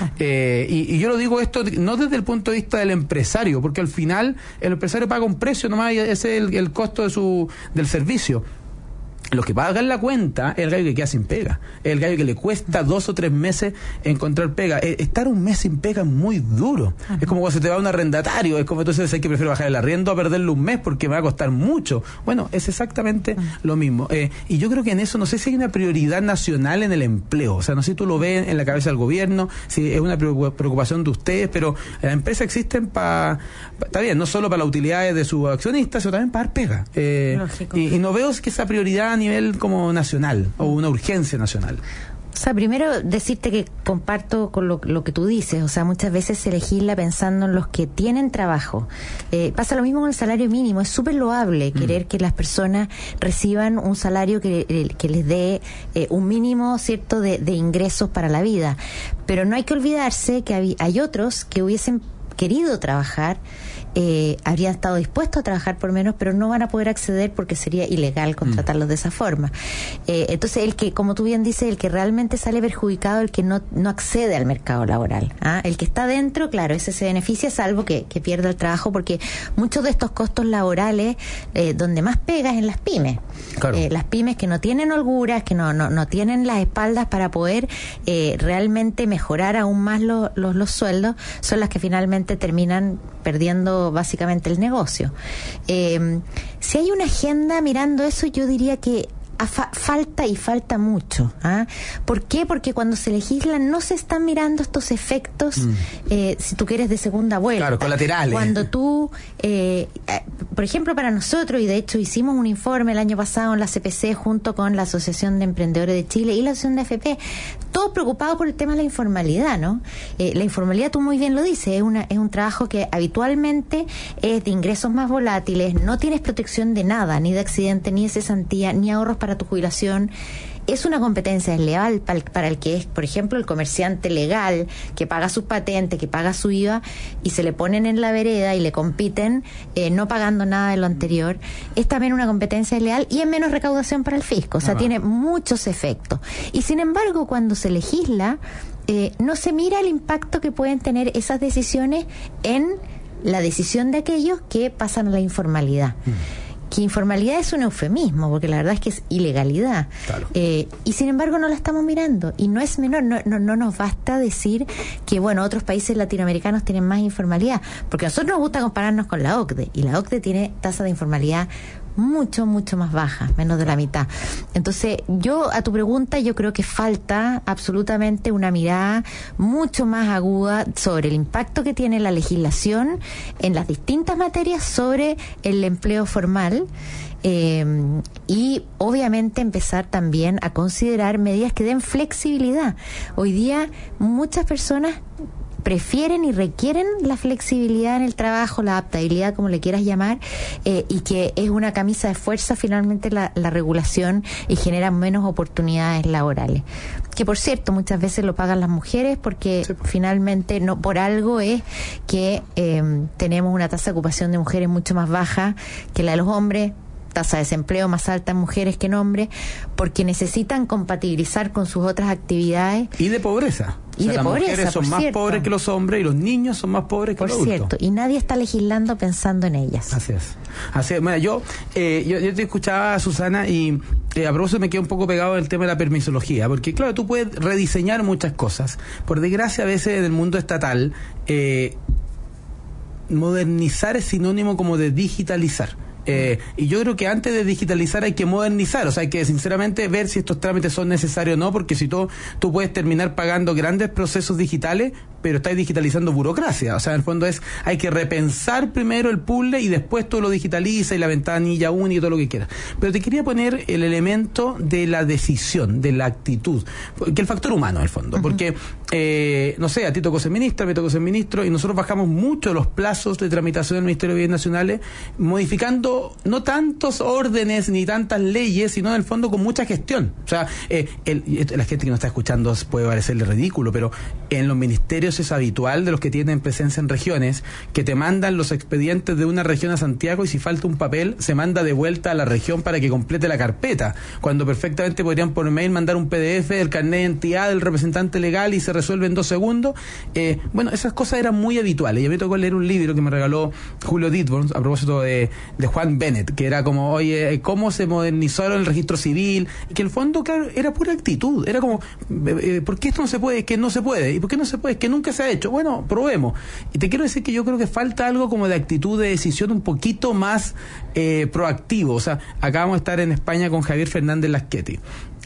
Speaker 2: Y yo lo digo esto no desde el punto de vista del empresario, porque al final el empresario paga un precio nomás y ese es el costo del servicio. Los que pagan la cuenta es el gallo que queda sin pega, es el gallo que le cuesta 2 o 3 meses encontrar pega. Estar un mes sin pega es muy duro. Uh-huh. Es como cuando se te va un arrendatario, es como entonces hay que prefiero bajar el arriendo a perderle un mes porque me va a costar mucho. Bueno, es exactamente lo mismo. Y yo creo que en eso no sé si hay una prioridad nacional en el empleo. O sea, no sé si tú lo ves en la cabeza del gobierno, si es una preocupación de ustedes, pero las empresas existen está bien, no solo para las utilidades de sus accionistas, sino también para dar pega. Y no veo que esa prioridad a nivel como nacional o una urgencia nacional.
Speaker 3: O sea, primero decirte que comparto con lo que tú dices. O sea, muchas veces se legisla pensando en los que tienen trabajo. Pasa lo mismo con el salario mínimo. Es súper loable querer que las personas reciban un salario que les dé un mínimo, ¿cierto?, de ingresos para la vida. Pero no hay que olvidarse que hay otros que hubiesen querido trabajar, habrían estado dispuestos a trabajar por menos, pero no van a poder acceder porque sería ilegal contratarlos de esa forma. Entonces, el que, como tú bien dices, el que realmente sale perjudicado, el que no accede al mercado laboral. El que está dentro, claro, ese se beneficia, salvo que pierda el trabajo, porque muchos de estos costos laborales, donde más pega es en las pymes. Claro. Las pymes que no tienen holguras, que no tienen las espaldas para poder realmente mejorar aún más los sueldos, son las que finalmente terminan perdiendo básicamente el negocio. Si hay una agenda mirando eso, yo diría que falta mucho. ¿Por qué? Porque cuando se legisla no se están mirando estos efectos, si tú quieres, de segunda vuelta.
Speaker 2: Claro, colaterales.
Speaker 3: Cuando tú, por ejemplo, para nosotros, y de hecho hicimos un informe el año pasado en la CPC junto con la Asociación de Emprendedores de Chile y la Asociación de AFP, todos preocupados por el tema de la informalidad, ¿no? La informalidad, tú muy bien lo dices, es un trabajo que habitualmente es de ingresos más volátiles, no tienes protección de nada, ni de accidente, ni de cesantía, ni ahorros para tu jubilación. Es una competencia desleal para el que es, por ejemplo, el comerciante legal, que paga sus patentes, que paga su IVA, y se le ponen en la vereda y le compiten, no pagando nada de lo anterior. Es también una competencia desleal y es menos recaudación para el fisco. O sea, tiene muchos efectos. Y sin embargo, cuando se legisla, no se mira el impacto que pueden tener esas decisiones en la decisión de aquellos que pasan a la informalidad. Que informalidad es un eufemismo, porque la verdad es que es ilegalidad. Claro. Y sin embargo no la estamos mirando. Y no es menor, no nos basta decir que, bueno, otros países latinoamericanos tienen más informalidad, porque a nosotros nos gusta compararnos con la OCDE, y la OCDE tiene tasa de informalidad mucho más baja, menos de la mitad. Entonces, a tu pregunta, yo creo que falta absolutamente una mirada mucho más aguda sobre el impacto que tiene la legislación en las distintas materias sobre el empleo formal, y obviamente empezar también a considerar medidas que den flexibilidad. Hoy día muchas personas prefieren y requieren la flexibilidad en el trabajo, la adaptabilidad, como le quieras llamar, y que es una camisa de fuerza finalmente la regulación, y genera menos oportunidades laborales. Que, por cierto, muchas veces lo pagan las mujeres, porque finalmente no por algo es que tenemos una tasa de ocupación de mujeres mucho más baja que la de los hombres, tasa de desempleo más alta en mujeres que en hombres, porque necesitan compatibilizar con sus otras actividades.
Speaker 2: Y de pobreza.
Speaker 3: Y de
Speaker 2: las
Speaker 3: pobreza,
Speaker 2: mujeres son más pobres que los hombres, y los niños son más pobres que los adultos.
Speaker 3: Por cierto, y nadie está legislando pensando en ellas.
Speaker 2: Así es. Bueno, yo te escuchaba, Susana, y a propósito me quedé un poco pegado en el tema de la permisología, porque claro, tú puedes rediseñar muchas cosas. Por desgracia, a veces en el mundo estatal, modernizar es sinónimo como de digitalizar. Y yo creo que antes de digitalizar hay que modernizar, o sea, hay que sinceramente ver si estos trámites son necesarios o no, porque si tú puedes terminar pagando grandes procesos digitales, pero estás digitalizando burocracia. O sea, en el fondo hay que repensar primero el puzzle y después tú lo digitalizas, y la ventanilla única y todo lo que quieras. Pero te quería poner el elemento de la decisión, de la actitud, que el factor humano, en el fondo, porque no sé, a ti tocó ser ministra, me tocó ser ministro, y nosotros bajamos mucho los plazos de tramitación del Ministerio de Bienes Nacionales, modificando no tantos órdenes ni tantas leyes, sino en el fondo con mucha gestión. O sea, la gente que nos está escuchando puede parecerle ridículo, pero en los ministerios es habitual, de los que tienen presencia en regiones, que te mandan los expedientes de una región a Santiago, y si falta un papel se manda de vuelta a la región para que complete la carpeta, cuando perfectamente podrían por mail mandar un PDF del carnet de identidad del representante legal y se resuelve en 2 segundos. Bueno, esas cosas eran muy habituales. Y a mí me tocó leer un libro que me regaló Julio Ditborn a propósito de Juan Bennett, que era como, oye, cómo se modernizó el registro civil, y que en el fondo, claro, era pura actitud. Era como, ¿por qué esto no se puede? Es que no se puede. ¿Y por qué no se puede? Es que nunca se ha hecho. Bueno, probemos. Y te quiero decir que yo creo que falta algo como de actitud, de decisión un poquito más proactivo. O sea, acá vamos a estar en España con Javier Fernández Laschetti.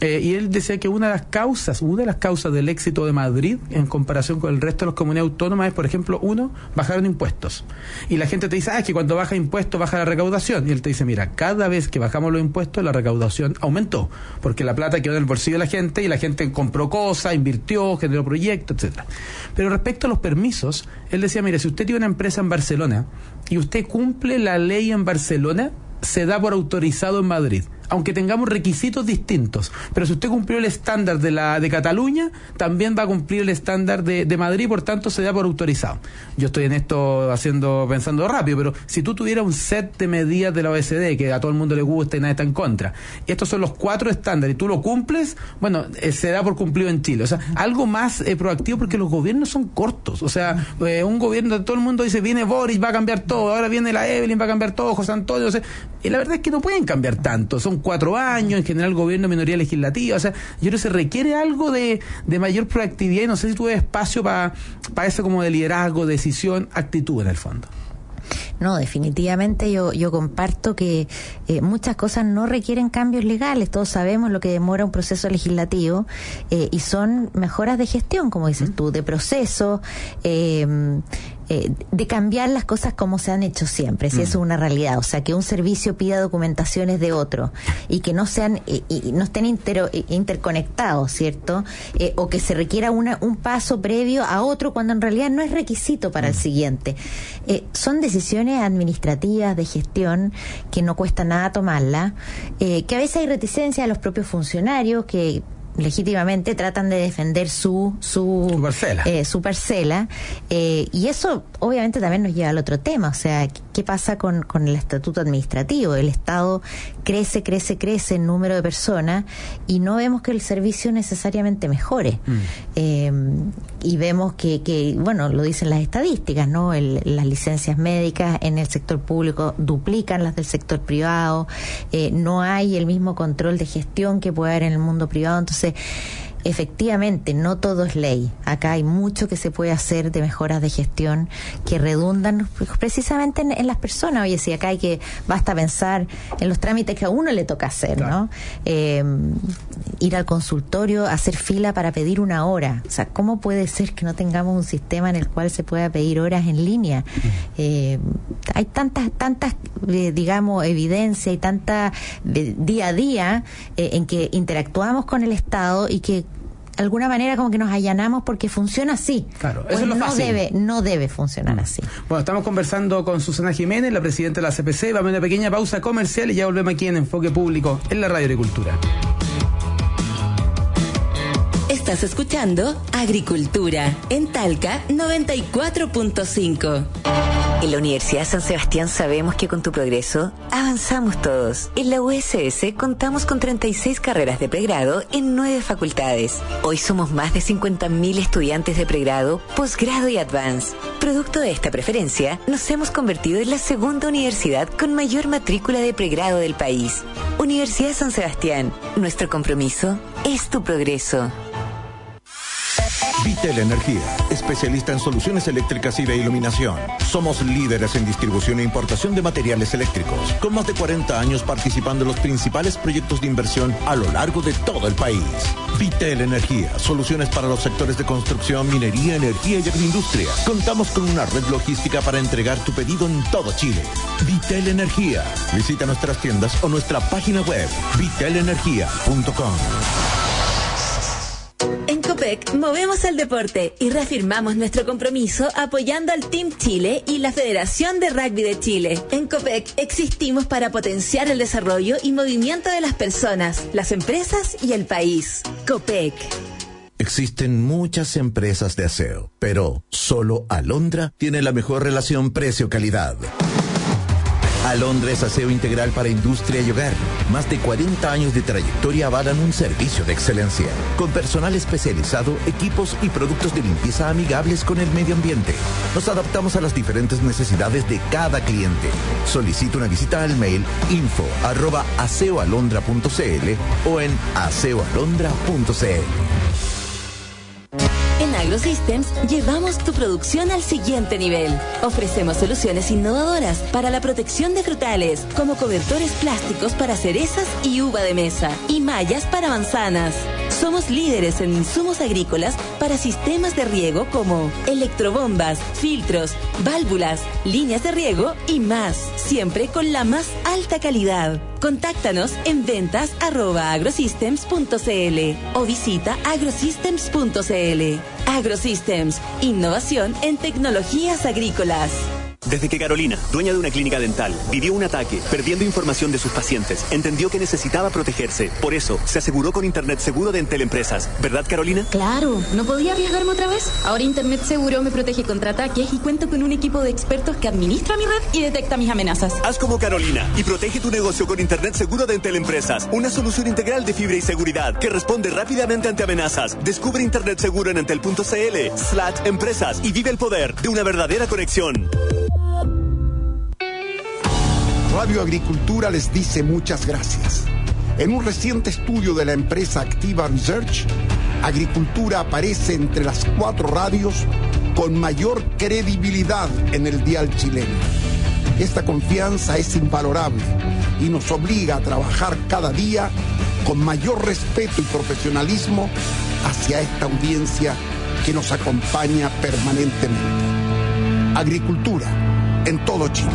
Speaker 2: y él decía que una de las causas del éxito de Madrid en comparación con el resto de las comunidades autónomas es, por ejemplo, bajaron impuestos. Y la gente te dice, es que cuando baja impuestos baja la recaudación. Y él te dice, mira, cada vez que bajamos los impuestos la recaudación aumentó, porque la plata quedó en el bolsillo de la gente y la gente compró cosas, invirtió, generó proyectos, etcétera. Pero respecto a los permisos, él decía, mira, si usted tiene una empresa en Barcelona y usted cumple la ley en Barcelona, se da por autorizado en Madrid, aunque tengamos requisitos distintos. Pero si usted cumplió el estándar de Cataluña, también va a cumplir el estándar de Madrid, por tanto se da por autorizado. Yo estoy en esto pensando rápido, pero si tú tuvieras un set de medidas de la OECD que a todo el mundo le gusta y nadie está en contra, y estos son los 4 estándares y tú lo cumples, bueno, se da por cumplido en Chile. O sea, algo más proactivo, porque los gobiernos son cortos. O sea, un gobierno de todo el mundo dice, viene Boris, va a cambiar todo, ahora viene la Evelyn, va a cambiar todo, José Antonio, o sea, y la verdad es que no pueden cambiar tanto. Son 4 años, en general gobierno, minoría legislativa. O sea, yo creo que se requiere algo de mayor proactividad, y no sé si tuve espacio para eso, como de liderazgo, decisión, actitud en el fondo.
Speaker 3: No, definitivamente yo comparto que muchas cosas no requieren cambios legales. Todos sabemos lo que demora un proceso legislativo, y son mejoras de gestión, como dices tú, de proceso, de cambiar las cosas como se han hecho siempre, si eso es una realidad. O sea, que un servicio pida documentaciones de otro y que no sean y no estén interconectados, ¿cierto? O que se requiera un paso previo a otro cuando en realidad no es requisito para el siguiente. Son decisiones administrativas de gestión que no cuesta nada tomarla, que a veces hay reticencia de los propios funcionarios que legítimamente tratan de defender su parcela, y eso obviamente también nos lleva al otro tema. O sea, ¿qué pasa con el estatuto administrativo? El Estado crece en número de personas y no vemos que el servicio necesariamente mejore. Y vemos que bueno, lo dicen las estadísticas, ¿no? Las licencias médicas en el sector público duplican las del sector privado, no hay el mismo control de gestión que puede haber en el mundo privado. Entonces, efectivamente, no todo es ley. Acá hay mucho que se puede hacer de mejoras de gestión que redundan precisamente en las personas. Oye, si acá basta pensar en los trámites que a uno le toca hacer, claro, ¿no? Ir al consultorio, hacer fila para pedir una hora. O sea, ¿cómo puede ser que no tengamos un sistema en el cual se pueda pedir horas en línea? Hay tantas digamos, evidencia y tanta día a día en que interactuamos con el Estado y que de alguna manera como que nos allanamos porque funciona así. Claro, eso es lo fácil. No debe funcionar así.
Speaker 2: Bueno, estamos conversando con Susana Jiménez, la presidenta de la CPC. Vamos a una pequeña pausa comercial y ya volvemos aquí en Enfoque Público en la Radio Agricultura.
Speaker 4: Estás escuchando Agricultura en Talca 94.5. En la Universidad San Sebastián sabemos que con tu progreso avanzamos todos. En la USS contamos con 36 carreras de pregrado en 9 facultades. Hoy somos más de 50.000 estudiantes de pregrado, posgrado y advance. Producto de esta preferencia, nos hemos convertido en la segunda universidad con mayor matrícula de pregrado del país. Universidad San Sebastián, nuestro compromiso es tu progreso.
Speaker 9: Vitel Energía, especialista en soluciones eléctricas y de iluminación. Somos líderes en distribución e importación de materiales eléctricos, con más de 40 años participando en los principales proyectos de inversión a lo largo de todo el país. Vitel Energía, soluciones para los sectores de construcción, minería, energía y agroindustria. Contamos con una red logística para entregar tu pedido en todo Chile. Vitel Energía. Visita nuestras tiendas o nuestra página web, vitelenergia.com.
Speaker 4: En Copec movemos el deporte y reafirmamos nuestro compromiso apoyando al Team Chile y la Federación de Rugby de Chile. En Copec existimos para potenciar el desarrollo y movimiento de las personas, las empresas y el país. Copec.
Speaker 9: Existen muchas empresas de aseo, pero solo Alondra tiene la mejor relación precio-calidad. Alondra es aseo integral para industria y hogar. Más de 40 años de trayectoria avalan un servicio de excelencia, con personal especializado, equipos y productos de limpieza amigables con el medio ambiente. Nos adaptamos a las diferentes necesidades de cada cliente. Solicita una visita al mail info@aseoalondra.cl o en aseoalondra.cl.
Speaker 4: En
Speaker 11: AgroSystems llevamos tu producción al siguiente nivel. Ofrecemos soluciones innovadoras para la protección de frutales, como cobertores plásticos para cerezas y uva de mesa, y mallas para manzanas. Somos líderes en insumos agrícolas para sistemas de riego como electrobombas, filtros, válvulas, líneas de riego y más, siempre con la más alta calidad. Contáctanos en ventas@agrosystems.cl o visita agrosystems.cl. AgroSystems, innovación en tecnologías agrícolas.
Speaker 10: Desde que Carolina, dueña de una clínica dental, vivió un ataque, perdiendo información de sus pacientes, entendió que necesitaba protegerse. Por eso, se aseguró con Internet Seguro de Entel Empresas. ¿Verdad, Carolina?
Speaker 12: Claro, no podía arriesgarme otra vez. Ahora Internet Seguro me protege contra ataques y cuento con un equipo de expertos que administra mi red y detecta mis amenazas.
Speaker 10: Haz como Carolina y protege tu negocio con Internet Seguro de Entel Empresas. Una solución integral de fibra y seguridad que responde rápidamente ante amenazas. Descubre Internet Seguro en entel.cl/empresas y vive el poder de una verdadera conexión.
Speaker 13: Radio Agricultura les dice muchas gracias. En un reciente estudio de la empresa Activa Research, Agricultura aparece entre las 4 radios con mayor credibilidad en el dial chileno. Esta confianza es invalorable y nos obliga a trabajar cada día con mayor respeto y profesionalismo hacia esta audiencia que nos acompaña permanentemente. Agricultura en todo Chile.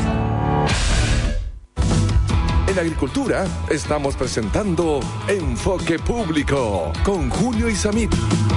Speaker 1: En Agricultura estamos presentando Enfoque Público con Julio Isamit.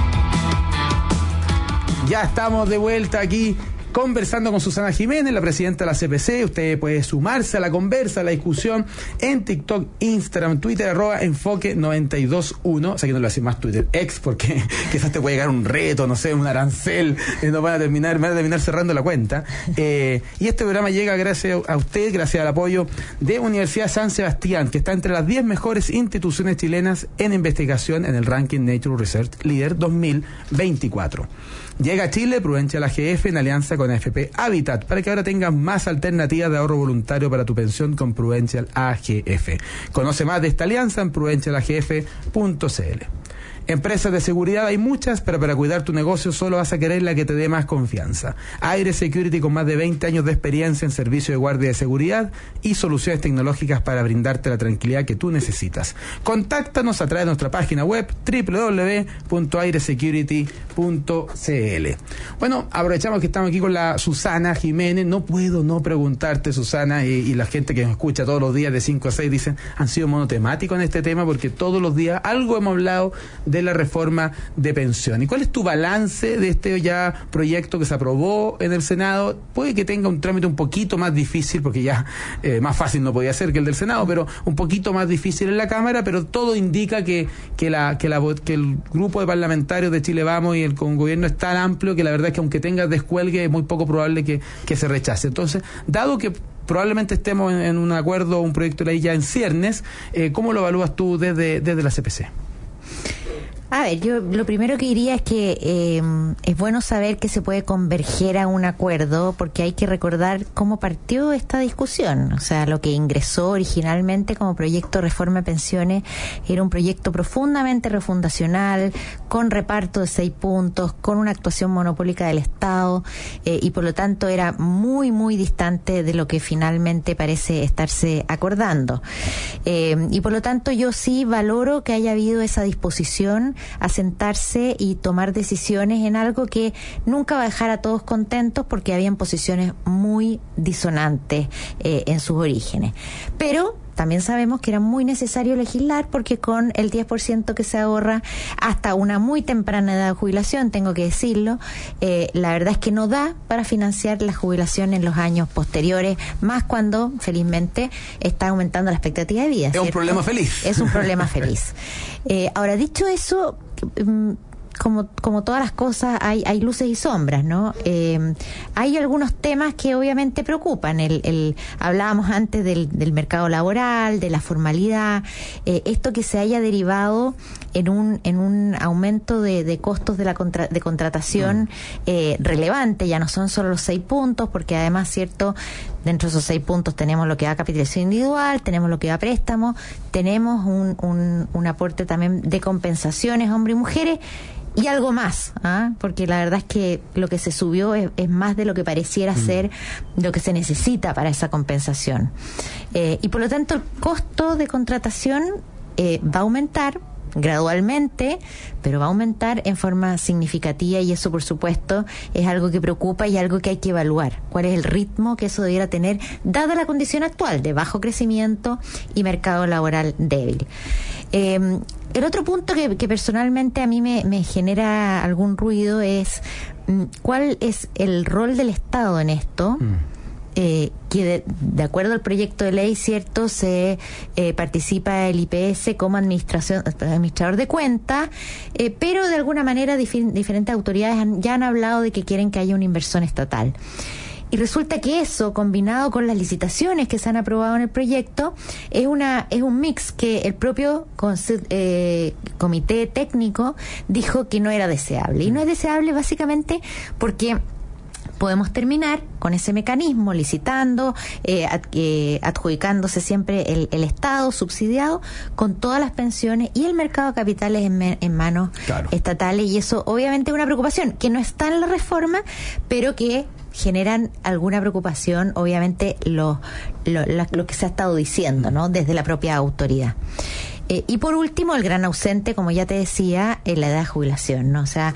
Speaker 2: Ya estamos de vuelta aquí conversando con Susana Jiménez, la presidenta de la CPC. Usted puede sumarse a la conversa, a la discusión en TikTok, Instagram, Twitter, @enfoque921. O sea que no lo hace más Twitter, ex, porque quizás te puede llegar un reto, no sé, un arancel, nos van a terminar cerrando la cuenta. Y este programa llega gracias a usted, gracias al apoyo de Universidad San Sebastián, que está entre las 10 mejores instituciones chilenas en investigación en el ranking Nature Research Leader 2024. Llega a Chile Prudential AGF en alianza con AFP Habitat para que ahora tengas más alternativas de ahorro voluntario para tu pensión con Prudential AGF. Conoce más de esta alianza en prudentialagf.cl. Empresas de seguridad hay muchas, pero para cuidar tu negocio solo vas a querer la que te dé más confianza. Aire Security, con más de 20 años de experiencia en servicio de guardia de seguridad y soluciones tecnológicas para brindarte la tranquilidad que tú necesitas. Contáctanos a través de nuestra página web www.airesecurity.cl. Bueno, aprovechamos que estamos aquí con la Susana Jiménez. No puedo no preguntarte, Susana, y la gente que nos escucha todos los días de 5 a 6 dicen, han sido monotemáticos en este tema porque todos los días algo hemos hablado de la reforma de pensión. ¿Y cuál es tu balance de este ya proyecto que se aprobó en el Senado? Puede que tenga un trámite un poquito más difícil, porque ya más fácil no podía ser que el del Senado, pero un poquito más difícil en la Cámara, pero todo indica que el grupo de parlamentarios de Chile Vamos y el gobierno es tan amplio que la verdad es que aunque tenga descuelgue es muy poco probable que se rechace. Entonces, dado que probablemente estemos en un acuerdo, un proyecto de ley ya en ciernes, ¿cómo lo evalúas tú desde la CPC?
Speaker 3: A ver, yo lo primero que diría es que es bueno saber que se puede converger a un acuerdo, porque hay que recordar cómo partió esta discusión. O sea, lo que ingresó originalmente como proyecto de reforma de pensiones era un proyecto profundamente refundacional, con reparto de 6 puntos, con una actuación monopólica del Estado, y por lo tanto era muy, muy distante de lo que finalmente parece estarse acordando. Y por lo tanto yo sí valoro que haya habido esa disposición a sentarse y tomar decisiones en algo que nunca va a dejar a todos contentos, porque habían posiciones muy disonantes en sus orígenes. Pero también sabemos que era muy necesario legislar, porque con el 10% que se ahorra hasta una muy temprana edad de jubilación, tengo que decirlo, la verdad es que no da para financiar la jubilación en los años posteriores, más cuando felizmente está aumentando la expectativa de vida.
Speaker 2: Es un problema feliz.
Speaker 3: Es un problema feliz. Ahora, dicho eso, como todas las cosas, hay luces y sombras, ¿no? Hay algunos temas que obviamente preocupan. Hablábamos antes del mercado laboral, de la formalidad, esto que se haya derivado en un aumento de costos de contratación relevante. Ya no son solo los 6 puntos, porque además, cierto, dentro de esos 6 puntos tenemos lo que va a capitalización individual, tenemos lo que va a préstamo, tenemos un aporte también de compensaciones hombres y mujeres, y algo más, porque la verdad es que lo que se subió es más de lo que pareciera ser lo que se necesita para esa compensación. Y por lo tanto el costo de contratación va a aumentar gradualmente, pero va a aumentar en forma significativa, y eso por supuesto es algo que preocupa y algo que hay que evaluar. ¿Cuál es el ritmo que eso debiera tener dada la condición actual de bajo crecimiento y mercado laboral débil? El otro punto que personalmente a mí me genera algún ruido es cuál es el rol del Estado en esto. Que de acuerdo al proyecto de ley, cierto, se participa el IPS como administrador de cuentas, pero de alguna manera diferentes autoridades ya han hablado de que quieren que haya una inversión estatal. Y resulta que eso, combinado con las licitaciones que se han aprobado en el proyecto, es un mix que el propio comité técnico dijo que no era deseable. Y no es deseable básicamente porque podemos terminar con ese mecanismo, licitando, adjudicándose siempre el Estado subsidiado con todas las pensiones y el mercado de capitales en manos estatales, y eso obviamente es una preocupación que no está en la reforma, pero que generan alguna preocupación, obviamente, lo que se ha estado diciendo, ¿no?, desde la propia autoridad. Y por último, el gran ausente, como ya te decía, es la edad de jubilación, ¿no? O sea,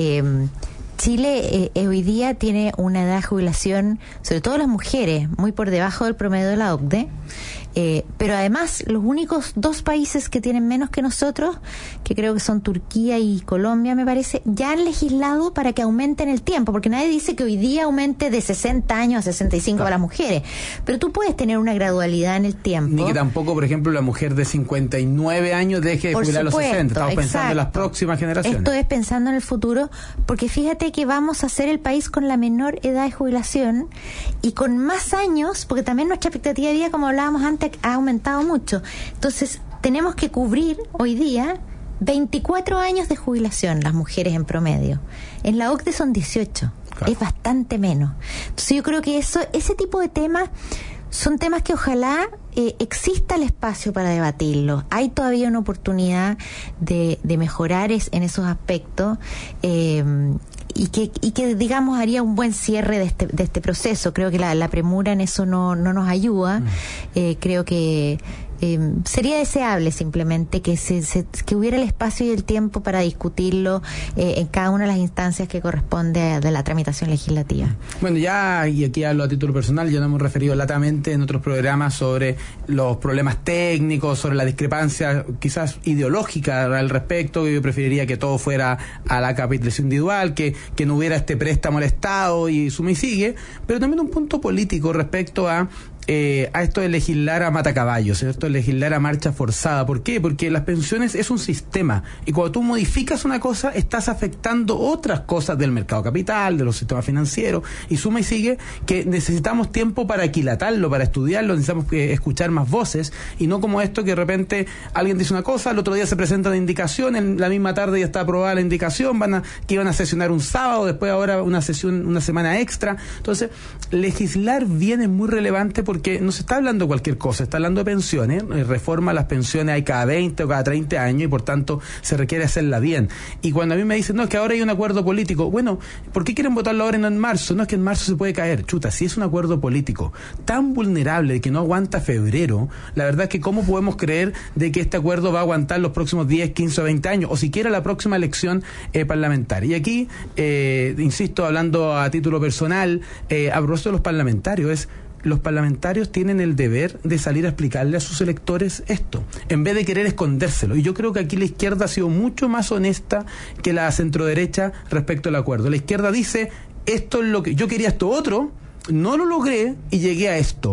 Speaker 3: Chile hoy día tiene una edad de jubilación, sobre todo las mujeres, muy por debajo del promedio de la OCDE, pero además los únicos 2 países que tienen menos que nosotros, que creo que son Turquía y Colombia, me parece, ya han legislado para que aumenten el tiempo, porque nadie dice que hoy día aumente de 60 años a 65 a las mujeres, pero tú puedes tener una gradualidad en el tiempo.
Speaker 2: Ni que tampoco, por ejemplo, la mujer de 59 años deje de jubilar a los 60. Estamos pensando en las próximas generaciones.
Speaker 3: Esto es pensando en el futuro, porque fíjate que vamos a ser el país con la menor edad de jubilación y con más años, porque también nuestra expectativa de vida, como hablábamos antes, ha aumentado mucho. Entonces, tenemos que cubrir hoy día 24 años de jubilación las mujeres en promedio. En la OCDE son 18. Claro. Es bastante menos. Entonces, yo creo que ese tipo de temas son temas que ojalá exista el espacio para debatirlos. Hay todavía una oportunidad de mejorar en esos aspectos, y que digamos haría un buen cierre de este proceso. Creo que la premura en eso no nos ayuda. Creo que sería deseable simplemente que hubiera el espacio y el tiempo para discutirlo en cada una de las instancias que corresponde de la tramitación legislativa.
Speaker 2: Bueno, ya, y aquí hablo a título personal, ya nos hemos referido latamente en otros programas sobre los problemas técnicos, sobre la discrepancia quizás ideológica al respecto, que yo preferiría que todo fuera a la capitalización individual, que no hubiera este préstamo al Estado y suma y sigue, pero también un punto político respecto a esto de legislar a matacaballos, esto de legislar a marcha forzada. ¿Por qué? Porque las pensiones es un sistema, y cuando tú modificas una cosa, estás afectando otras cosas del mercado capital, de los sistemas financieros, y suma y sigue que necesitamos tiempo para aquilatarlo, para estudiarlo, necesitamos escuchar más voces, y no como esto que de repente alguien dice una cosa, el otro día se presenta una indicación, en la misma tarde ya está aprobada la indicación, que iban a sesionar un sábado, después ahora una semana extra. Entonces, legislar bien es muy relevante, porque no se está hablando de cualquier cosa, se está hablando de pensiones, reforma a las pensiones hay cada 20 o cada 30 años, y por tanto se requiere hacerla bien. Y cuando a mí me dicen, no, es que ahora hay un acuerdo político, bueno, ¿por qué quieren votarlo ahora y no en marzo? No, es que en marzo se puede caer. Chuta, si es un acuerdo político tan vulnerable que no aguanta febrero, la verdad es que ¿cómo podemos creer de que este acuerdo va a aguantar los próximos 10, 15 o 20 años, o siquiera la próxima elección parlamentaria? Y aquí, insisto, hablando a título personal, a propósito de los parlamentarios, los parlamentarios tienen el deber de salir a explicarle a sus electores esto, en vez de querer escondérselo. Y yo creo que aquí la izquierda ha sido mucho más honesta que la centroderecha respecto al acuerdo. La izquierda dice, esto es lo que yo quería, esto otro, no lo logré y llegué a esto.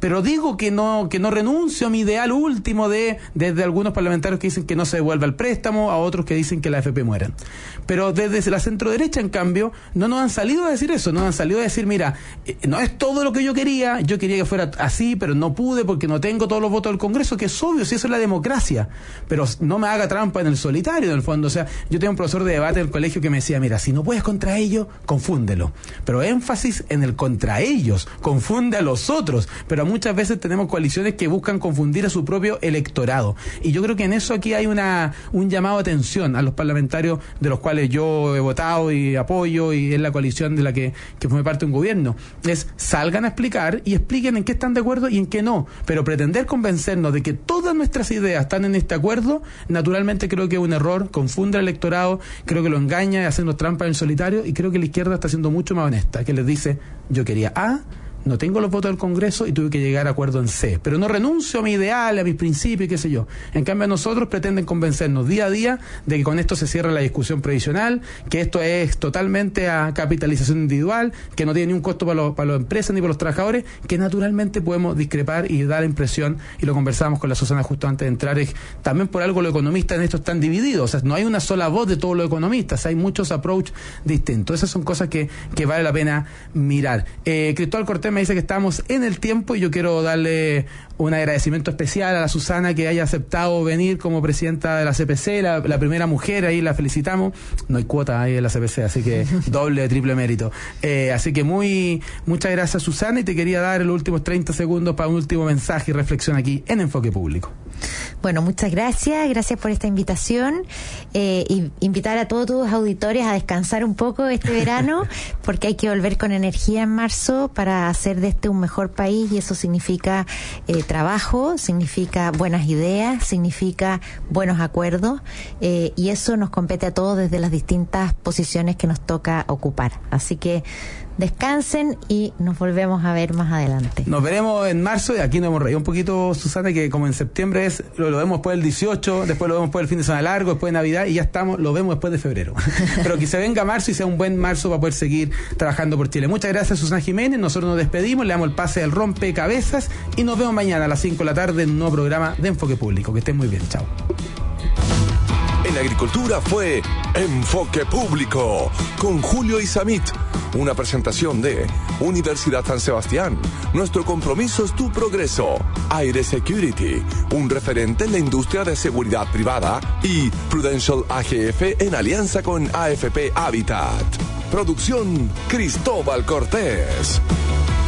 Speaker 2: pero digo que no renuncio a mi ideal último desde algunos parlamentarios que dicen que no se devuelva el préstamo, a otros que dicen que la AFP mueran. Pero desde la centroderecha, en cambio, no nos han salido a decir eso, nos han salido a decir, mira, no es todo lo que yo quería que fuera así, pero no pude porque no tengo todos los votos del Congreso, que es obvio, si eso es la democracia, pero no me haga trampa en el solitario, en el fondo. O sea, yo tengo un profesor de debate del colegio que me decía, mira, si no puedes contra ellos, confúndelo, pero énfasis en el contra ellos, confunde a los otros, pero muchas veces tenemos coaliciones que buscan confundir a su propio electorado, y yo creo que en eso aquí hay un llamado de atención a los parlamentarios de los cuales yo he votado y apoyo, y es la coalición de la que forme parte de un gobierno, es salgan a explicar y expliquen en qué están de acuerdo y en qué no, pero pretender convencernos de que todas nuestras ideas están en este acuerdo, naturalmente creo que es un error, confunde al electorado, creo que lo engaña haciendo trampa en el solitario, y creo que la izquierda está siendo mucho más honesta, que les dice, yo quería A, no tengo los votos del Congreso y tuve que llegar a acuerdo en C, pero no renuncio a mi ideal, a mis principios y qué sé yo. En cambio, a nosotros pretenden convencernos día a día de que con esto se cierra la discusión previsional, que esto es totalmente a capitalización individual, que no tiene ni un costo para las empresas ni para los trabajadores, que naturalmente podemos discrepar y dar la impresión, y lo conversábamos con la Susana justo antes de entrar, es también por algo los economistas en esto están divididos, o sea, no hay una sola voz de todos los economistas, hay muchos approach distintos. Esas son cosas que vale la pena mirar. Cristóbal Cortés me dice que estamos en el tiempo, y yo quiero darle un agradecimiento especial a la Susana que haya aceptado venir como presidenta de la CPC, la primera mujer, ahí la felicitamos. No hay cuota ahí en la CPC, así que doble, triple mérito. Así que muchas gracias, Susana, y te quería dar los últimos 30 segundos para un último mensaje y reflexión aquí en Enfoque Público.
Speaker 3: Bueno, muchas gracias por esta invitación, y invitar a todos tus auditores a descansar un poco este verano, porque hay que volver con energía en marzo para hacer de este un mejor país, y eso significa trabajo, significa buenas ideas, significa buenos acuerdos, y eso nos compete a todos desde las distintas posiciones que nos toca ocupar. Así que descansen y nos volvemos a ver más adelante.
Speaker 2: Nos veremos en marzo, y aquí nos hemos reído un poquito, Susana, que como en septiembre lo vemos después del 18, después lo vemos después del fin de semana largo, después de Navidad, y ya lo vemos después de febrero. Pero que se venga marzo y sea un buen marzo para poder seguir trabajando por Chile. Muchas gracias, Susana Jiménez. Nosotros nos despedimos, le damos el pase al rompecabezas y nos vemos mañana a las 5 de la tarde en un nuevo programa de Enfoque Público. Que estén muy bien, chao.
Speaker 1: En agricultura fue Enfoque Público con Julio Isamit, una presentación de Universidad San Sebastián. Nuestro compromiso es tu progreso. Aire Security, un referente en la industria de seguridad privada, y Prudential AGF en alianza con AFP Habitat. Producción Cristóbal Cortés.